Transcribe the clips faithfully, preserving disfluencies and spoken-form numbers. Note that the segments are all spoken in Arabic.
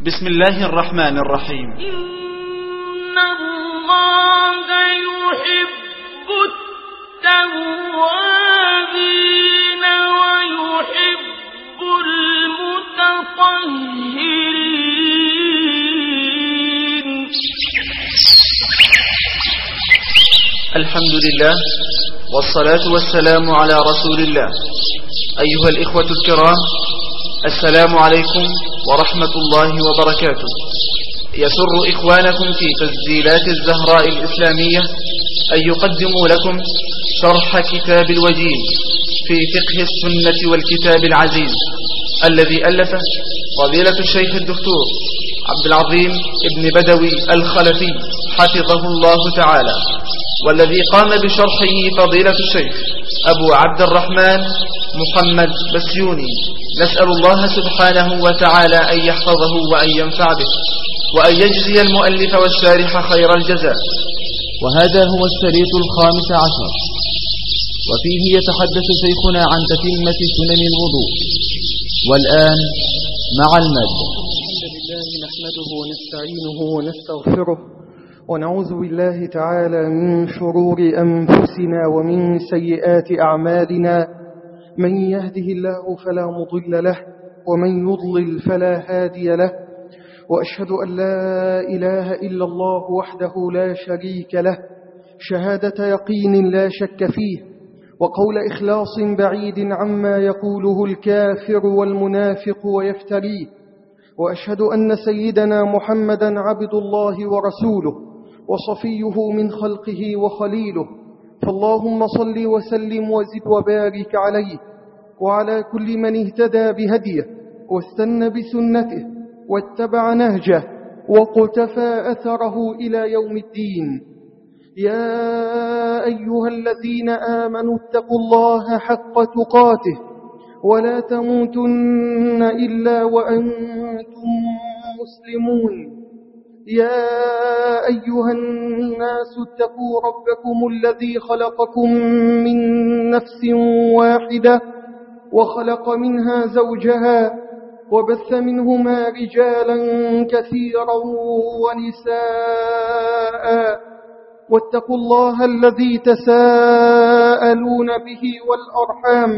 بسم الله الرحمن الرحيم. إن الله يحب التوابين ويحب المتطهرين. الحمد لله والصلاة والسلام على رسول الله. أيها الإخوة الكرام، السلام عليكم ورحمة الله وبركاته. يسر إخوانكم في تسجيلات الزهراء الإسلامية أن يقدموا لكم شرح كتاب الوجيز في فقه السنة والكتاب العزيز الذي ألفه فضيلة الشيخ الدكتور عبد العظيم ابن بدوي الخلفي حفظه الله تعالى، والذي قام بشرحه فضيلة الشيخ أبو عبد الرحمن محمد بسيوني. نسأل الله سبحانه وتعالى أن يحفظه وأن ينفع به وأن يجزي المؤلف والشارح خير الجزاء. وهذا هو الشريط الخامس عشر، وفيه يتحدث شيخنا عن تتمة سنن الوضوء. والآن مع المادة. الحمد لله نحمده ونستعينه ونستغفره، ونعوذ بالله تعالى من شرور أنفسنا ومن سيئات أعمالنا. من يهده الله فلا مضل له، ومن يضلل فلا هادي له. وأشهد أن لا إله إلا الله وحده لا شريك له، شهادة يقين لا شك فيه، وقول إخلاص بعيد عما يقوله الكافر والمنافق ويفتريه. وأشهد أن سيدنا محمدا عبد الله ورسوله وصفيه من خلقه وخليله. فاللهم صل وسلم وزد وبارك عليه وعلى كل من اهتدى بهديه واستنى بسنته واتبع نهجه وقتفى أثره إلى يوم الدين. يا أيها الذين آمنوا اتقوا الله حق تقاته ولا تموتن إلا وأنتم مسلمون. يا أيها الناس اتقوا ربكم الذي خلقكم من نفس واحدة وخلق منها زوجها وبث منهما رجالا كثيرا ونساء. واتقوا الله الذي تساءلون به والأرحام،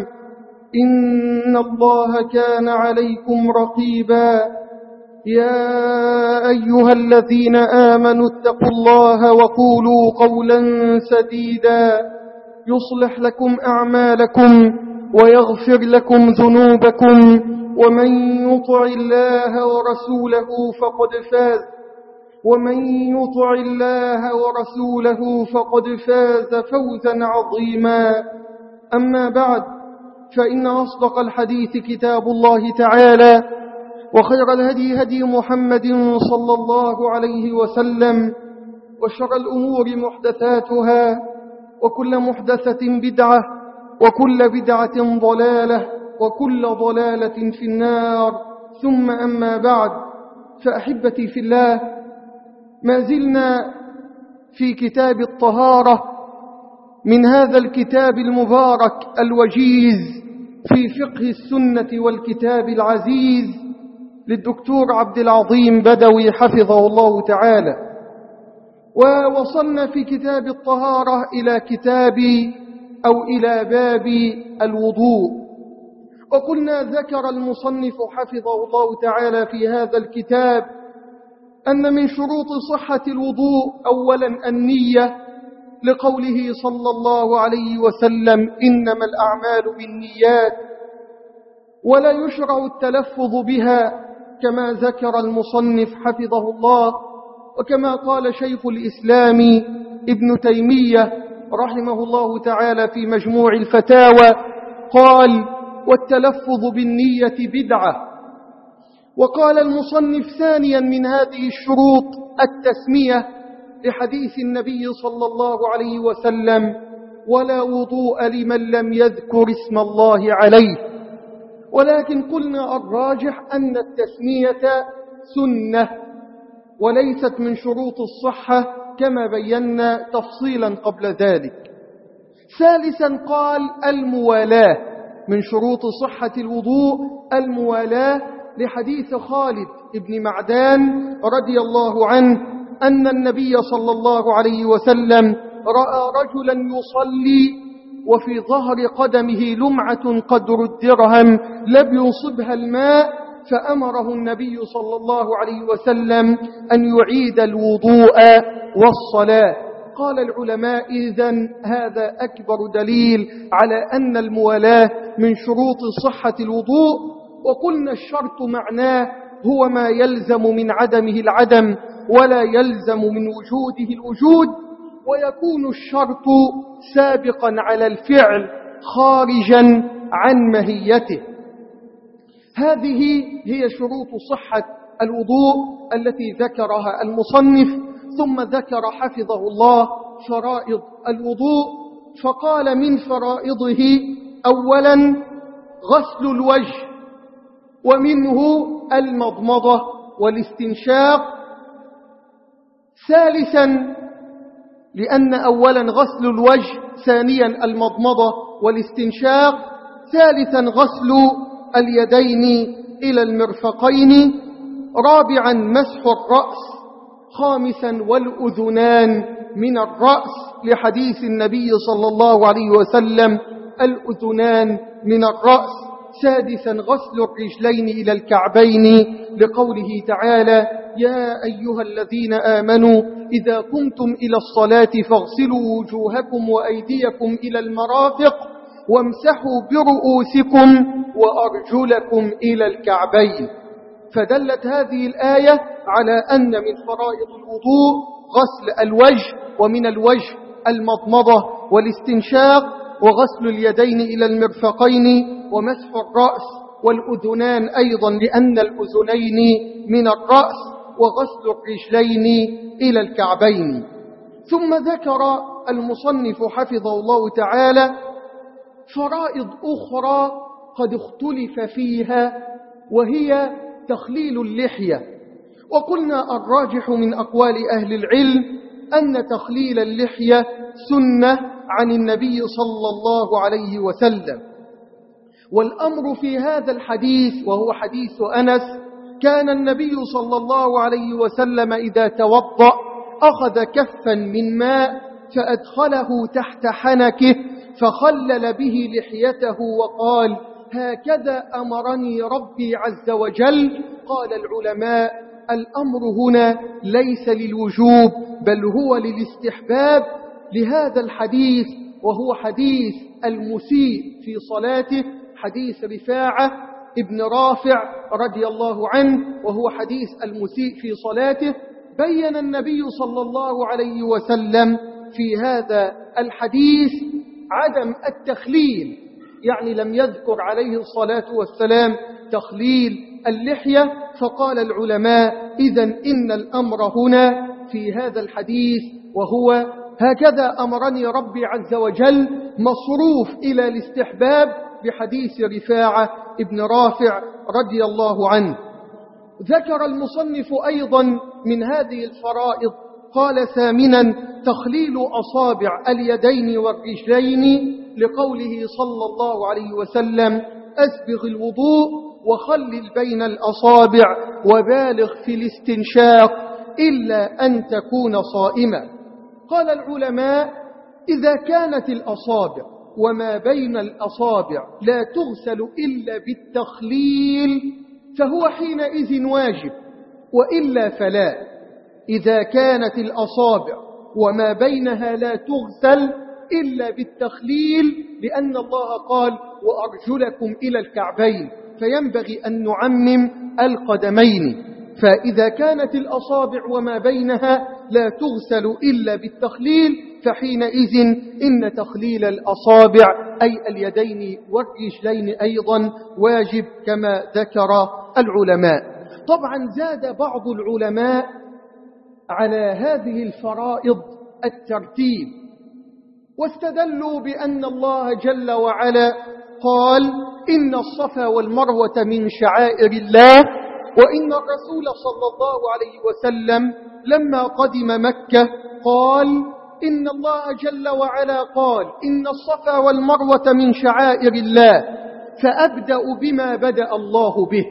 إن الله كان عليكم رقيبا. يا أيها الذين آمنوا اتقوا الله وقولوا قولا سديدا يصلح لكم أعمالكم ويغفر لكم ذنوبكم، ومن يطع الله ورسوله فقد فاز ومن يطع الله ورسوله فقد فاز فوزا عظيما. أما بعد، فإن أصدق الحديث كتاب الله تعالى، وخير الهدي هدي محمد صلى الله عليه وسلم، وشر الأمور محدثاتها، وكل محدثة بدعة، وكل بدعة ضلالة، وكل ضلالة في النار. ثم أما بعد، فأحبتي في الله، ما زلنا في كتاب الطهارة من هذا الكتاب المبارك الوجيز في فقه السنة والكتاب العزيز للدكتور عبد العظيم بدوي حفظه الله تعالى. ووصلنا في كتاب الطهارة إلى كتاب أو إلى باب الوضوء، وقلنا ذكر المصنف حفظه الله تعالى في هذا الكتاب أن من شروط صحة الوضوء أولا النية، لقوله صلى الله عليه وسلم: إنما الأعمال بالنيات، ولا يشرع التلفظ بها كما ذكر المصنف حفظه الله، وكما قال شيخ الإسلام ابن تيمية رحمه الله تعالى في مجموع الفتاوى، قال: والتلفظ بالنية بدعة. وقال المصنف ثانيا من هذه الشروط التسمية، لحديث النبي صلى الله عليه وسلم: ولا وضوء لمن لم يذكر اسم الله عليه. ولكن قلنا الراجح أن التسمية سنة وليست من شروط الصحة كما بينا تفصيلا قبل ذلك. ثالثا قال: الموالاة، من شروط صحة الوضوء الموالاة لحديث خالد بن معدان رضي الله عنه أن النبي صلى الله عليه وسلم رأى رجلا يصلي وفي ظهر قدمه لمعة قدر الدرهم لم يصبها الماء، فأمره النبي صلى الله عليه وسلم أن يعيد الوضوء والصلاة. قال العلماء إذن هذا أكبر دليل على أن الموالاة من شروط صحة الوضوء، وقلنا الشرط معناه هو ما يلزم من عدمه العدم ولا يلزم من وجوده الوجود، ويكون الشرط سابقا على الفعل خارجا عن ماهيته. هذه هي شروط صحة الوضوء التي ذكرها المصنف، ثم ذكر حفظه الله فرائض الوضوء، فقال من فرائضه أولا غسل الوجه، ومنه المضمضة والاستنشاق. ثالثا، لأن أولا غسل الوجه، ثانيا المضمضة والاستنشاق، ثالثا غسل اليدين إلى المرفقين، رابعا مسح الرأس، خامسا والأذنان من الرأس لحديث النبي صلى الله عليه وسلم الأذنان من الرأس، سادسا غسل الرجلين إلى الكعبين لقوله تعالى يا أيها الذين آمنوا إذا قمتم إلى الصلاة فاغسلوا وجوهكم وأيديكم إلى المرافق وامسحوا برؤوسكم وأرجلكم إلى الكعبين. فدلت هذه الآية على أن من فرائض الوضوء غسل الوجه، ومن الوجه المضمضة والاستنشاق، وغسل اليدين إلى المرفقين، ومسح الرأس والأذنان أيضا لأن الأذنين من الرأس، وغسل الرجلين إلى الكعبين. ثم ذكر المصنف حفظه الله تعالى فرائض أخرى قد اختلف فيها، وهي تخليل اللحية. وقلنا الراجح من أقوال أهل العلم أن تخليل اللحية سنة عن النبي صلى الله عليه وسلم. والأمر في هذا الحديث وهو حديث أنس، كان النبي صلى الله عليه وسلم إذا توضأ أخذ كفا من ماء فأدخله تحت حنكه فخلل به لحيته وقال هكذا أمرني ربي عز وجل. قال العلماء الأمر هنا ليس للوجوب بل هو للاستحباب لهذا الحديث، وهو حديث المسيء في صلاته، حديث رفاعة ابن رافع رضي الله عنه، وهو حديث المسيء في صلاته. بين النبي صلى الله عليه وسلم في هذا الحديث عدم التخليل، يعني لم يذكر عليه الصلاة والسلام تخليل اللحية. فقال العلماء إذن إن الأمر هنا في هذا الحديث وهو هكذا أمرني ربي عز وجل مصروف إلى الاستحباب بحديث رفاعة ابن رافع رضي الله عنه. ذكر المصنف أيضا من هذه الفرائض، قال ثامنا تخليل أصابع اليدين والرجلين لقوله صلى الله عليه وسلم أسبغ الوضوء وخلل بين الأصابع وبالغ في الاستنشاق إلا أن تكون صائما. قال العلماء إذا كانت الأصابع وما بين الأصابع لا تغسل إلا بالتخليل فهو حينئذ واجب، وإلا فلا. إذا كانت الأصابع وما بينها لا تغسل إلا بالتخليل، لأن الله قال وأرجلكم إلى الكعبين، فينبغي أن نعمم القدمين. فإذا كانت الأصابع وما بينها لا تغسل إلا بالتخليل فحينئذ إن تخليل الأصابع أي اليدين والرجلين أيضا واجب كما ذكر العلماء. طبعا زاد بعض العلماء على هذه الفرائض الترتيب، واستدلوا بأن الله جل وعلا قال إن الصفا والمروة من شعائر الله، وإن الرسول صلى الله عليه وسلم لما قدم مكة قال إن الله جل وعلا قال إن الصفا والمروة من شعائر الله فأبدأ بما بدأ الله به.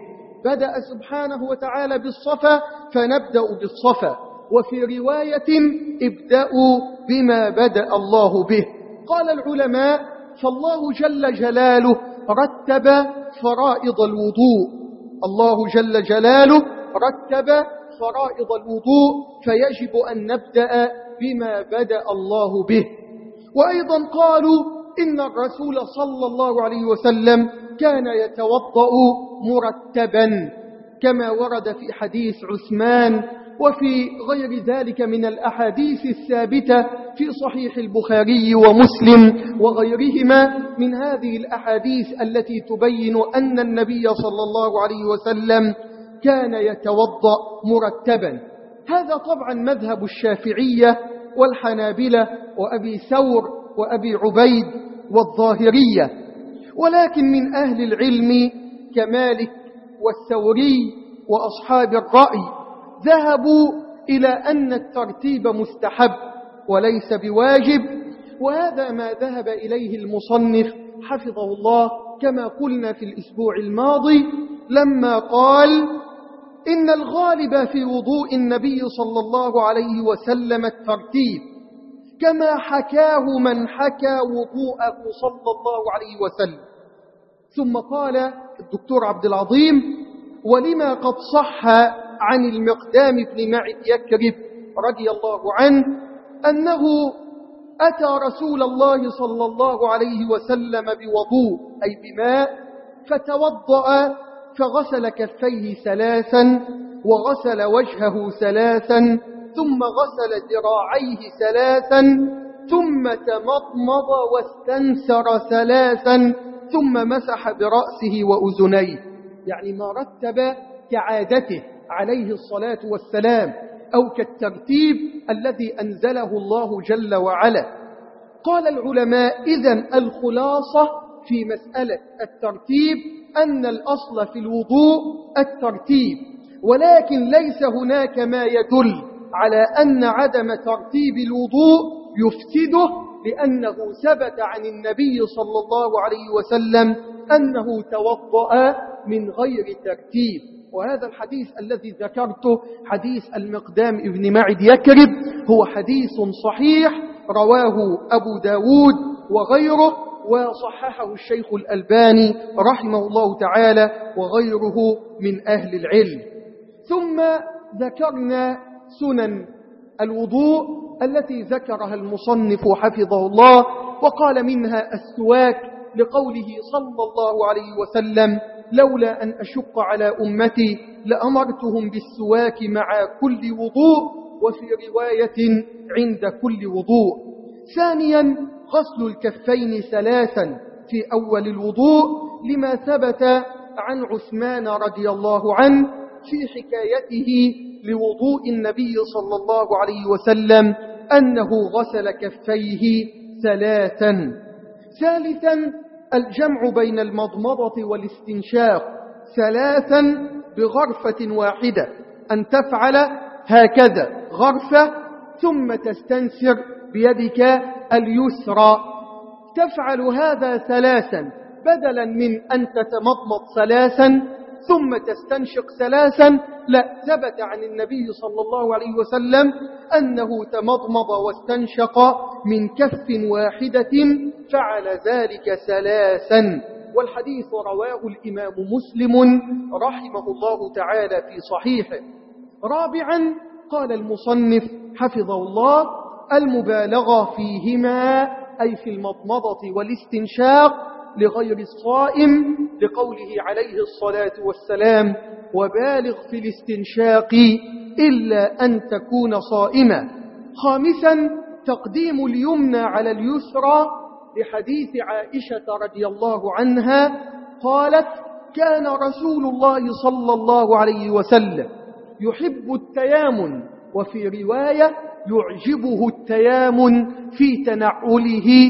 بدأ سبحانه وتعالى بالصفا فنبدأ بالصفا، وفي رواية ابدأوا بما بدأ الله به. قال العلماء: فالله جل جلاله رتب فرائض الوضوء، الله جل جلاله رتب فرائض الوضوء، فيجب أن نبدأ بما بدأ الله به. وأيضا قالوا إن الرسول صلى الله عليه وسلم كان يتوضأ مرتبا كما ورد في حديث عثمان وفي غير ذلك من الأحاديث الثابتة في صحيح البخاري ومسلم وغيرهما من هذه الأحاديث التي تبين أن النبي صلى الله عليه وسلم كان يتوضأ مرتبا. هذا طبعا مذهب الشافعية والحنابلة وأبي ثور وأبي عبيد والظاهرية، ولكن من أهل العلم كمالك والثوري وأصحاب الرأي ذهبوا إلى أن الترتيب مستحب وليس بواجب، وهذا ما ذهب إليه المصنف حفظه الله كما قلنا في الأسبوع الماضي لما قال: إن الغالب في وضوء النبي صلى الله عليه وسلم الترتيب، كما حكاه من حكى وضوءه صلى الله عليه وسلم. ثم قال الدكتور عبد العظيم: ولما قد صح عن المقدام بن معد يكرب رضي الله عنه أنه أتى رسول الله صلى الله عليه وسلم بوضوء أي بماء، فتوضأ فغسل كفيه ثلاثا وغسل وجهه ثلاثا ثم غسل ذراعيه ثلاثا ثم تمضمض واستنثر ثلاثا ثم مسح برأسه وأذنيه، يعني ما رتب كعادته عليه الصلاة والسلام أو كالترتيب الذي أنزله الله جل وعلا. قال العلماء: إذن الخلاصة في مسألة الترتيب أن الأصل في الوضوء الترتيب، ولكن ليس هناك ما يدل على أن عدم ترتيب الوضوء يفسده، لأنه ثبت عن النبي صلى الله عليه وسلم أنه توضأ من غير ترتيب. وهذا الحديث الذي ذكرته حديث المقدام ابن معد يكرب هو حديث صحيح رواه أبو داود وغيره، وصححه الشيخ الألباني رحمه الله تعالى وغيره من أهل العلم. ثم ذكرنا سنن الوضوء التي ذكرها المصنف حفظه الله، وقال منها السواك لقوله صلى الله عليه وسلم: لولا أن أشق على أمتي لأمرتهم بالسواك مع كل وضوء، وفي رواية عند كل وضوء. ثانيا غسل الكفين ثلاثا في أول الوضوء لما ثبت عن عثمان رضي الله عنه في حكايته لوضوء النبي صلى الله عليه وسلم أنه غسل كفيه ثلاثا. ثالثا الجمع بين المضمضة والاستنشاق ثلاثا بغرفة واحدة، أن تفعل هكذا غرفة ثم تستنثر بيدك اليسرى، تفعل هذا ثلاثا بدلا من أن تتمضمض ثلاثا ثم تستنشق ثلاثا. لا، ثبت عن النبي صلى الله عليه وسلم أنه تمضمض واستنشق من كف واحدة، فعل ذلك ثلاثا، والحديث رواه الإمام مسلم رحمه الله تعالى في صحيحه. رابعا قال المصنف حفظه الله: المبالغة فيهما أي في المضمضة والاستنشاق لغير الصائم، لقوله عليه الصلاة والسلام: وبالغ في الاستنشاق إلا أن تكون صائما. خامسا تقديم اليمنى على اليسرى لحديث عائشة رضي الله عنها قالت: كان رسول الله صلى الله عليه وسلم يحب التيامن، وفي رواية يعجبه التيامن في تنعله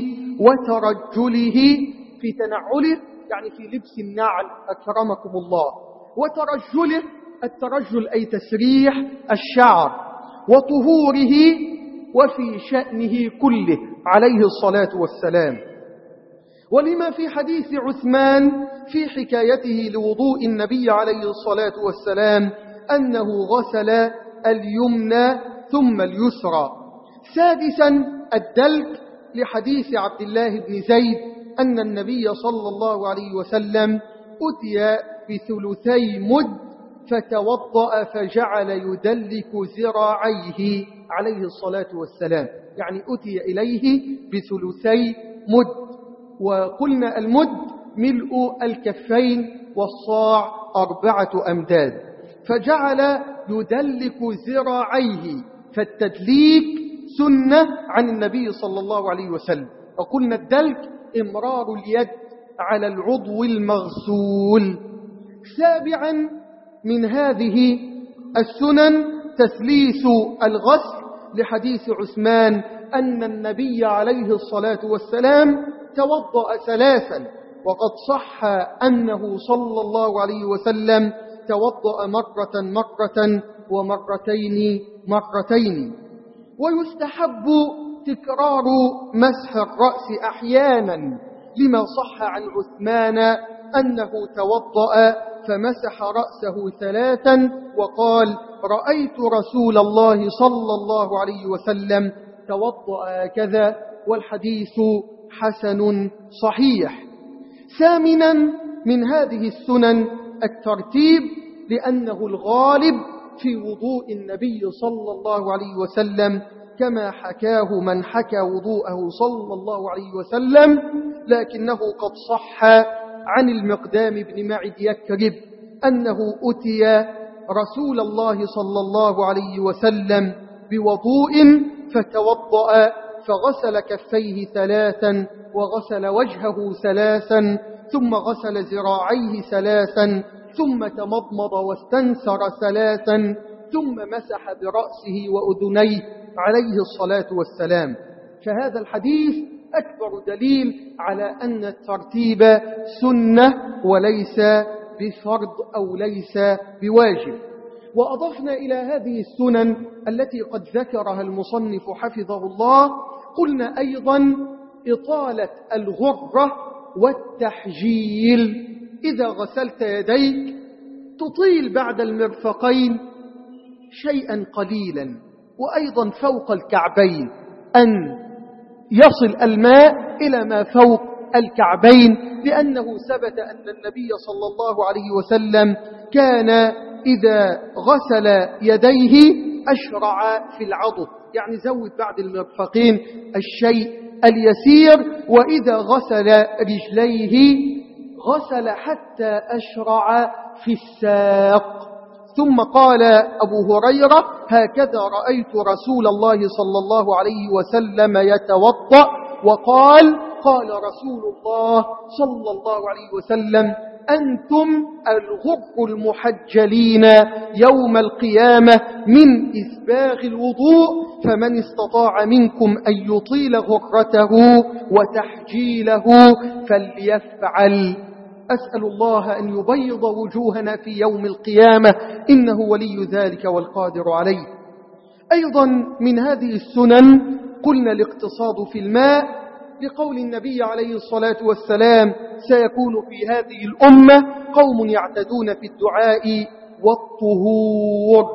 وترجله، في تنعله يعني في لبس النعل أكرمكم الله، وترجله الترجل أي تسريح الشعر، وطهوره وفي شأنه كله عليه الصلاة والسلام. ولما في حديث عثمان في حكايته لوضوء النبي عليه الصلاة والسلام أنه غسل اليمنى ثم اليسرى. سادسا الدلك لحديث عبد الله بن زيد أن النبي صلى الله عليه وسلم أتي بثلثي مد فتوضأ فجعل يدلك ذراعيه عليه الصلاة والسلام، يعني أتي إليه بثلثي مد، وقلنا المد ملء الكفين والصاع أربعة أمداد، فجعل يدلك ذراعيه، فالتدليك سنة عن النبي صلى الله عليه وسلم. وقلنا الدلك إمرار اليد على العضو المغسول. سابعا من هذه السنن تثليث الغسل لحديث عثمان أن النبي عليه الصلاة والسلام توضأ ثلاثا، وقد صح أنه صلى الله عليه وسلم توضأ مرة مرة ومرتين مرتين. ويستحب تكرار مسح الرأس أحيانا لما صح عن عثمان أنه توضأ فمسح رأسه ثلاثا وقال: رأيت رسول الله صلى الله عليه وسلم توضأ كذا، والحديث حسن صحيح. ثامنا من هذه السنن الترتيب، لأنه الغالب في وضوء النبي صلى الله عليه وسلم كما حكاه من حكى وضوءه صلى الله عليه وسلم، لكنه قد صح عن المقدام بن معد يكرب أنه أتي رسول الله صلى الله عليه وسلم بوضوء فتوضأ فغسل كفيه ثلاثا وغسل وجهه ثلاثا ثم غسل ذراعيه ثلاثا ثم تمضمض واستنثر ثلاثا ثم مسح برأسه وأذنيه عليه الصلاة والسلام. فهذا الحديث أكبر دليل على أن الترتيب سنة وليس بفرض أو ليس بواجب. وأضفنا إلى هذه السنن التي قد ذكرها المصنف حفظه الله، قلنا أيضا إطالة الغرة والتحجيل. إذا غسلت يديك تطيل بعد المرفقين شيئا قليلا، وأيضا فوق الكعبين أن يصل الماء إلى ما فوق الكعبين، لأنه ثبت أن النبي صلى الله عليه وسلم كان إذا غسل يديه أشرع في العضد، يعني زود بعد المرفقين الشيء اليسير، وإذا غسل رجليه غسل حتى أشرع في الساق. ثم قال أبو هريرة: هكذا رأيت رسول الله صلى الله عليه وسلم يتوضأ، وقال: قال رسول الله صلى الله عليه وسلم: أنتم الغر المحجلين يوم القيامة من إسباغ الوضوء، فمن استطاع منكم أن يطيل غرته وتحجيله فليفعل. أسأل الله أن يبيض وجوهنا في يوم القيامة، إنه ولي ذلك والقادر عليه. أيضا من هذه السنن قلنا الاقتصاد في الماء، لقول النبي عليه الصلاة والسلام: سيكون في هذه الأمة قوم يعتدون في الدعاء والطهور.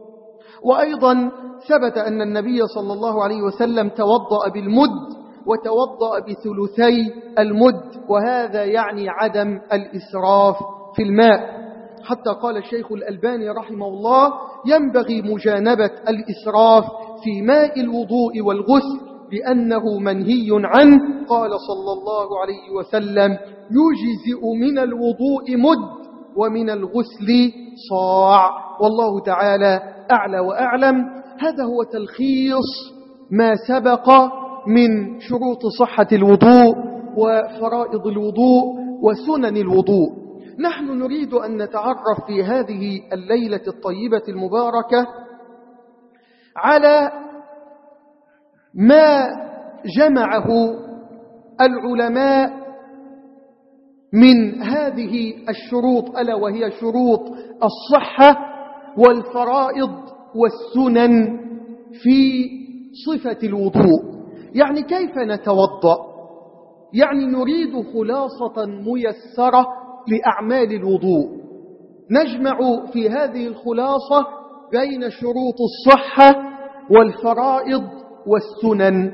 وأيضا ثبت أن النبي صلى الله عليه وسلم توضأ بالمد وتوضأ بثلثي المد، وهذا يعني عدم الإسراف في الماء. حتى قال الشيخ الألباني رحمه الله: ينبغي مجانبة الإسراف في ماء الوضوء والغسل لأنه منهي عنه. قال صلى الله عليه وسلم: يجزئ من الوضوء مد ومن الغسل صاع. والله تعالى أعلى وأعلم. هذا هو تلخيص ما سبق من شروط صحة الوضوء وفرائض الوضوء وسنن الوضوء. نحن نريد أن نتعرف في هذه الليلة الطيبة المباركة على ما جمعه العلماء من هذه الشروط، ألا وهي شروط الصحة والفرائض والسنن في صفة الوضوء. يعني كيف نتوضأ؟ يعني نريد خلاصة ميسرة لأعمال الوضوء، نجمع في هذه الخلاصة بين شروط الصحة والفرائض والسنن.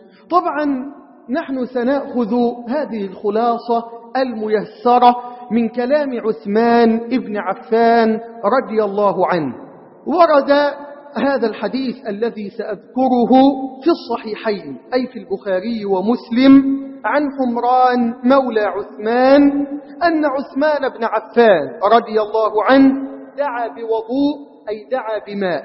طبعا نحن سنأخذ هذه الخلاصة الميسرة من كلام عثمان ابن عفان رضي الله عنه. ورد هذا الحديث الذي سأذكره في الصحيحين أي في البخاري ومسلم عن حمران مولى عثمان أن عثمان بن عفان رضي الله عنه دعا بوضوء أي دعا بماء،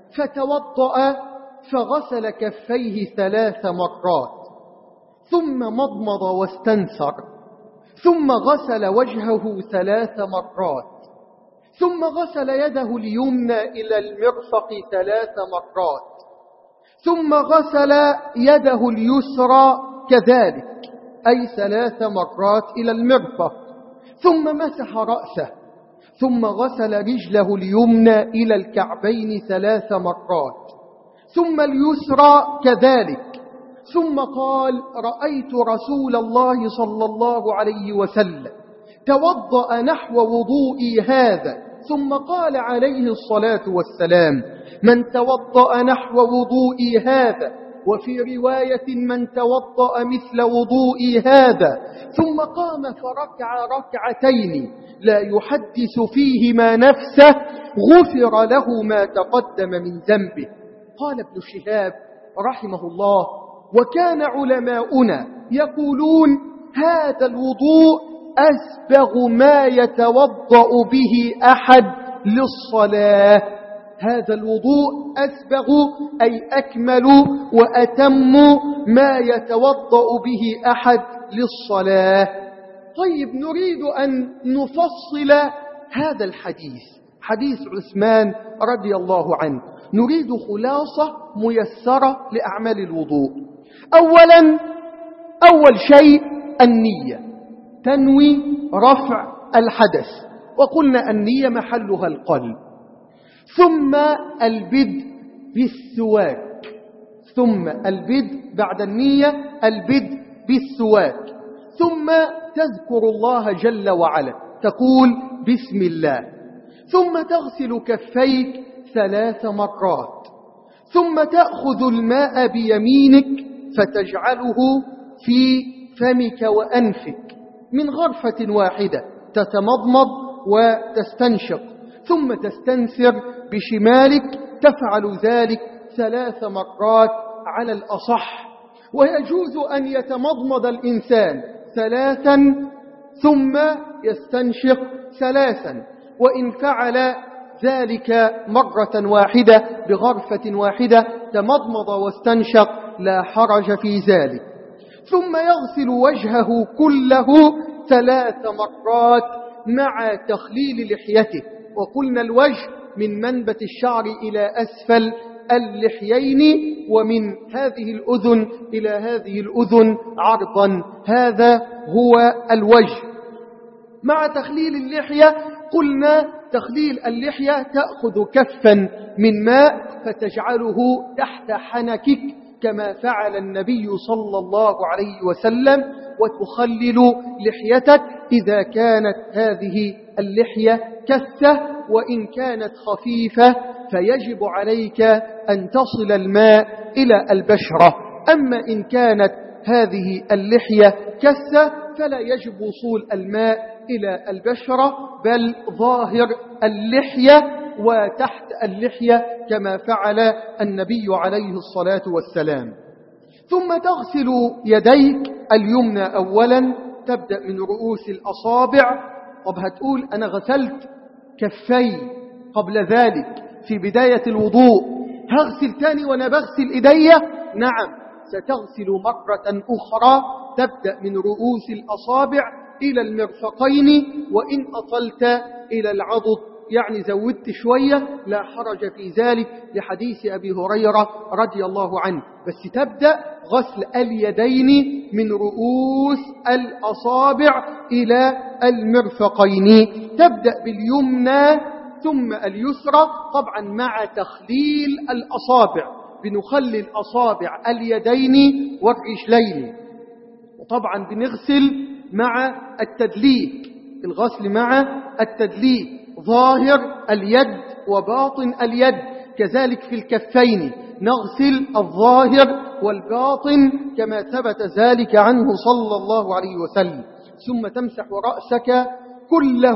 فتوضأ فغسل كفيه ثلاث مرات، ثم مضمض واستنثر، ثم غسل وجهه ثلاث مرات، ثم غسل يده اليمنى إلى المرفق ثلاث مرات، ثم غسل يده اليسرى كذلك أي ثلاث مرات إلى المرفق، ثم مسح رأسه، ثم غسل رجله اليمنى إلى الكعبين ثلاث مرات، ثم اليسرى كذلك، ثم قال: رأيت رسول الله صلى الله عليه وسلم توضأ نحو وضوئي هذا، ثم قال عليه الصلاة والسلام: من توضأ نحو وضوئي هذا، وفي رواية من توضأ مثل وضوئي هذا، ثم قام فركع ركعتين لا يحدث فيهما نفسه غفر له ما تقدم من ذنبه. قال ابن شهاب رحمه الله: وكان علماؤنا يقولون هذا الوضوء أسبغ ما يتوضأ به أحد للصلاة. هذا الوضوء أسبغ أي أكمل وأتم ما يتوضأ به أحد للصلاة. طيب، نريد أن نفصل هذا الحديث، حديث عثمان رضي الله عنه، نريد خلاصة ميسرة لأعمال الوضوء. أولا أول شيء النية، تنوي رفع الحدث، وقلنا النية محلها القلب. ثم البدء بالسواك، ثم البدء بعد النية البدء بالسواك، ثم تذكر الله جل وعلا، تقول بسم الله، ثم تغسل كفيك ثلاث مرات، ثم تأخذ الماء بيمينك فتجعله في فمك وأنفك من غرفة واحدة، تتمضمض وتستنشق، ثم تستنثر بشمالك، تفعل ذلك ثلاث مرات على الأصح. ويجوز أن يتمضمض الإنسان ثلاثا ثم يستنشق ثلاثا، وإن فعل ذلك مرة واحدة بغرفة واحدة تمضمض واستنشق لا حرج في ذلك. ثم يغسل وجهه كله ثلاث مرات مع تخليل لحيته، وقلنا الوجه من منبت الشعر إلى أسفل اللحيين، ومن هذه الأذن إلى هذه الأذن عرضا، هذا هو الوجه. مع تخليل اللحية قلنا تخليل اللحية تأخذ كفا من ماء فتجعله تحت حنكك كما فعل النبي صلى الله عليه وسلم، وتخلل لحيتك إذا كانت هذه اللحية كثة، وإن كانت خفيفة فيجب عليك أن تصل الماء إلى البشرة. أما إن كانت هذه اللحية كثة فلا يجب وصول الماء إلى البشرة، بل ظاهر اللحية وتحت اللحية كما فعل النبي عليه الصلاة والسلام. ثم تغسل يديك اليمنى أولا، تبدأ من رؤوس الأصابع. طب هتقول أنا غسلت كفي قبل ذلك في بداية الوضوء، هغسل تاني وأنا بغسل إيدي؟ نعم، ستغسل مرة أخرى، تبدأ من رؤوس الأصابع إلى المرفقين، وإن أطلت إلى العضد يعني زودت شوية لا حرج في ذلك لحديث أبي هريرة رضي الله عنه. بس تبدأ غسل اليدين من رؤوس الأصابع إلى المرفقين، تبدأ باليمنى ثم اليسرى، طبعا مع تخليل الأصابع، بنخلل أصابع اليدين والرجلين. وطبعا بنغسل مع التدليك، الغسل مع التدليك، ظاهر اليد وباطن اليد، كذلك في الكفين نغسل الظاهر والباطن كما ثبت ذلك عنه صلى الله عليه وسلم. ثم تمسح رأسك كله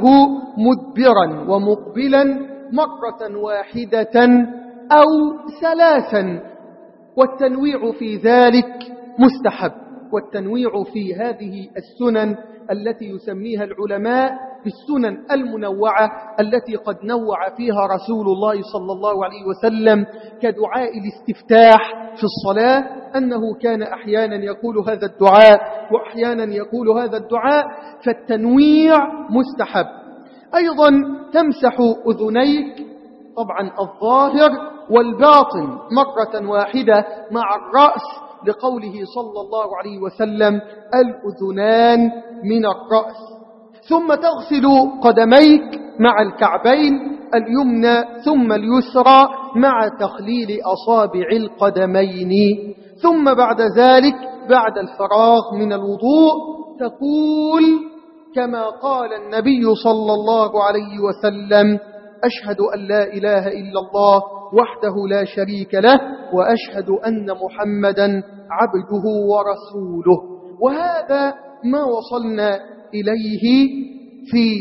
مدبرا ومقبلا مرة واحدة أو ثلاثا، والتنويع في ذلك مستحب. والتنويع في هذه السنن التي يسميها العلماء بالسنن المنوعة التي قد نوع فيها رسول الله صلى الله عليه وسلم، كدعاء الاستفتاح في الصلاة أنه كان أحيانا يقول هذا الدعاء وأحيانا يقول هذا الدعاء، فالتنويع مستحب. أيضا تمسح أذنيك، طبعا الظاهر والباطن مرة واحدة مع الرأس، لقوله صلى الله عليه وسلم الأذنان من الرأس. ثم تغسل قدميك مع الكعبين، اليمنى ثم اليسرى مع تخليل أصابع القدمين. ثم بعد ذلك بعد الفراغ من الوضوء تقول كما قال النبي صلى الله عليه وسلم: أشهد أن لا إله إلا الله وحده لا شريك له، وأشهد أن محمدا عبده ورسوله. وهذا ما وصلنا إليه في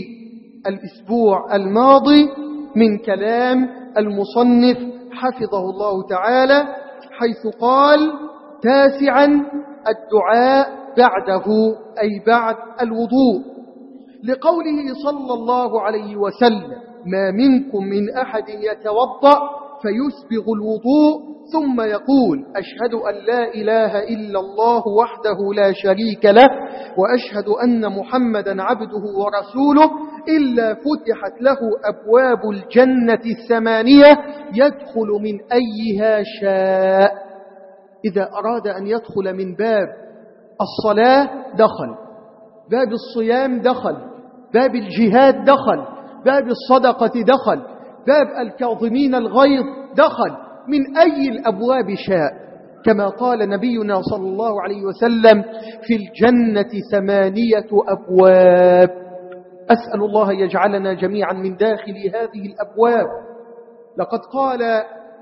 الأسبوع الماضي من كلام المصنف حفظه الله تعالى، حيث قال: تاسعا الدعاء بعده، أي بعد الوضوء، لقوله صلى الله عليه وسلم: ما منكم من أحد يتوضأ فيسبغ الوضوء ثم يقول: أشهد أن لا إله إلا الله وحده لا شريك له، وأشهد أن محمدا عبده ورسوله، إلا فتحت له أبواب الجنة الثمانية يدخل من أيها شاء. إذا أراد أن يدخل من باب الصلاة دخل، باب الصيام دخل، باب الجهاد دخل، باب الصدقة دخل، باب الكاظمين الغيظ دخل، من أي الأبواب شاء، كما قال نبينا صلى الله عليه وسلم: في الجنة ثمانية أبواب. أسأل الله يجعلنا جميعا من داخل هذه الأبواب. لقد قال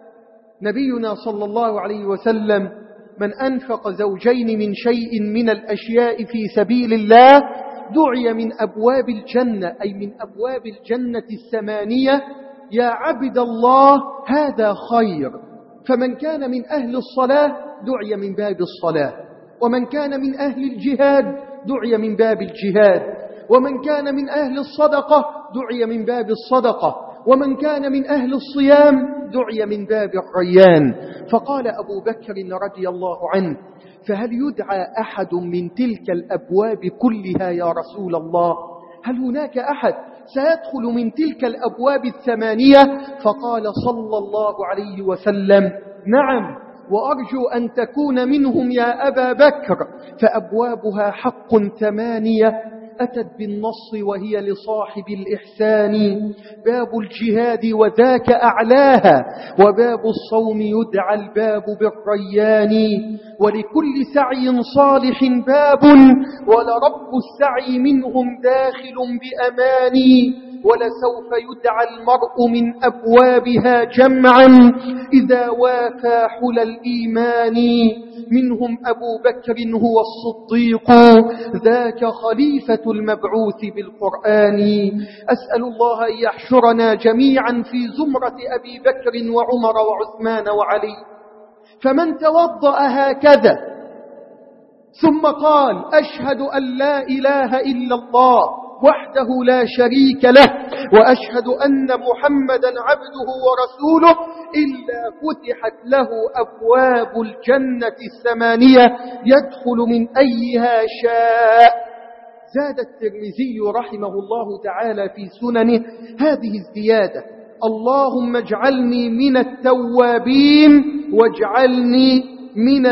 نبينا صلى الله عليه وسلم: من أنفق زوجين من شيء من الأشياء في سبيل الله دعي من أبواب الجنة، أي من أبواب الجنة الثمانية. يا عبد الله هذا خير. فمن كان من أهل الصلاة دعي من باب الصلاة، ومن كان من أهل الجهاد دعي من باب الجهاد، ومن كان من أهل الصدقة دعي من باب الصدقة، ومن كان من أهل الصيام دعي من باب الريان. فقال أبو بكر رضي الله عنه: فهل يدعى أحد من تلك الأبواب كلها يا رسول الله؟ هل هناك أحد سيدخل من تلك الأبواب الثمانية؟ فقال صلى الله عليه وسلم: نعم، وأرجو أن تكون منهم يا أبا بكر، فأبوابها حق ثمانية أتت بالنص وهي لصاحب الإحسان. باب الجهاد وذاك أعلاها، وباب الصوم يدعى الباب بالريان. ولكل سعي صالح باب، ولرب السعي منهم داخل بأماني. ولسوف يدعى المرء من أبوابها جمعا إذا وافى حلى الإيمان. منهم أبو بكر هو الصديق، ذاك خليفة المبعوث بالقرآن. أسأل الله أن يحشرنا جميعا في زمرة أبي بكر وعمر وعثمان وعلي. فمن توضأ هكذا ثم قال: أشهد أن لا إله إلا الله وحده لا شريك له، وأشهد أن محمدا عبده ورسوله، إلا فتحت له أبواب الجنة الثمانية يدخل من أيها شاء. زاد الترمذي رحمه الله تعالى في سننه هذه الزيادة: اللهم اجعلني من التوابين واجعلني من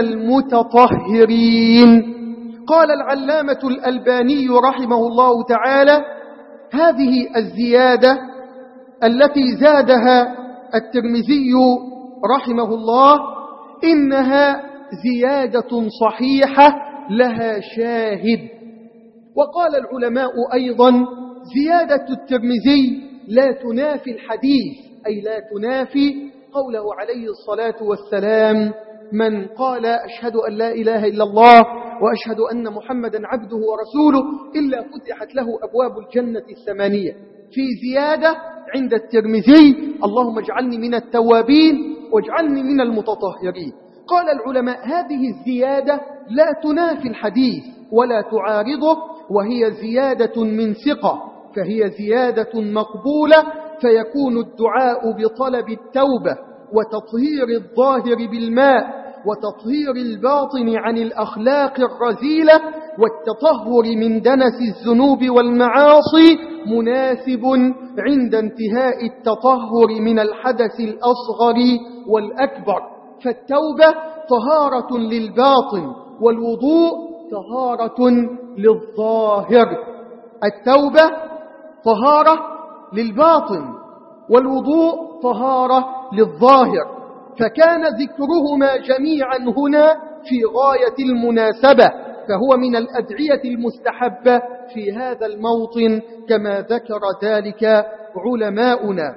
المتطهرين. قال العلامة الألباني رحمه الله تعالى: هذه الزيادة التي زادها الترمذي رحمه الله إنها زيادة صحيحة لها شاهد. وقال العلماء أيضا زيادة الترمذي لا تنافي الحديث، أي لا تنافي قوله عليه الصلاة والسلام: من قال أشهد أن لا إله إلا الله وأشهد أن محمدا عبده ورسوله إلا فتحت له أبواب الجنة الثمانية. في زيادة عند الترمذي: اللهم اجعلني من التوابين واجعلني من المتطهرين. قال العلماء هذه الزيادة لا تنافي الحديث ولا تعارضه، وهي زيادة من ثقة، فهي زيادة مقبولة، فيكون الدعاء بطلب التوبة وتطهير الظاهر بالماء وتطهير الباطن عن الأخلاق الرذيلة والتطهر من دنس الذنوب والمعاصي مناسب عند انتهاء التطهر من الحدث الأصغر والأكبر. فالتوبة طهارة للباطن والوضوء طهارة للظاهر. التوبة طهارة للباطن والوضوء طهارة للظاهر، فكان ذكرهما جميعا هنا في غاية المناسبة، فهو من الأدعية المستحبة في هذا الموطن كما ذكر ذلك علماؤنا.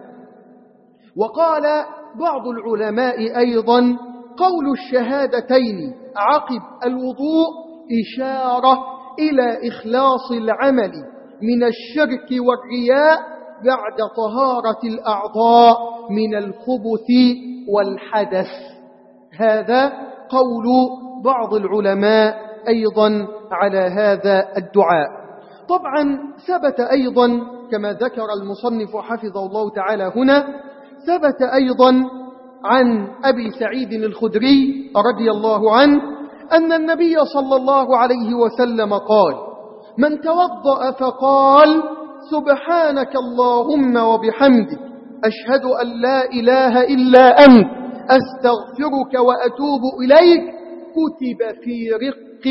وقال بعض العلماء أيضا: قول الشهادتين عقب الوضوء إشارة إلى إخلاص العمل من الشرك والرياء بعد طهارة الأعضاء من الخبث والحدث. هذا قول بعض العلماء أيضا على هذا الدعاء. طبعا ثبت أيضا كما ذكر المصنف حفظه الله تعالى هنا، ثبت أيضا عن أبي سعيد الخدري رضي الله عنه أن النبي صلى الله عليه وسلم قال: من توضأ فقال سبحانك اللهم وبحمدك أشهد أن لا إله إلا أنت أستغفرك وأتوب إليك كتب في رق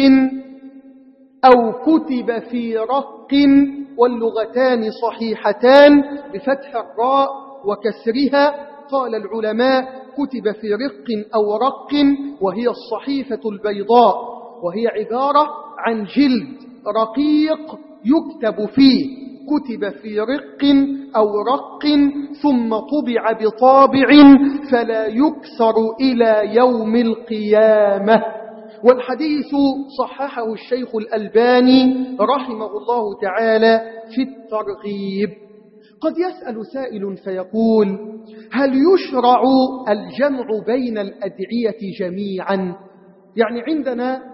أو كتب في رق، واللغتان صحيحتان بفتح الراء وكسرها. قال العلماء: كتب في رق أو رق، وهي الصحيفة البيضاء، وهي عبارة عن جلد رقيق يكتب فيه. كتب في رق أو رق ثم طبع بطابع فلا يكسر إلى يوم القيامة. والحديث صححه الشيخ الألباني رحمه الله تعالى في الترغيب. قد يسأل سائل فيقول: هل يشرع الجمع بين الأدعية جميعا؟ يعني عندنا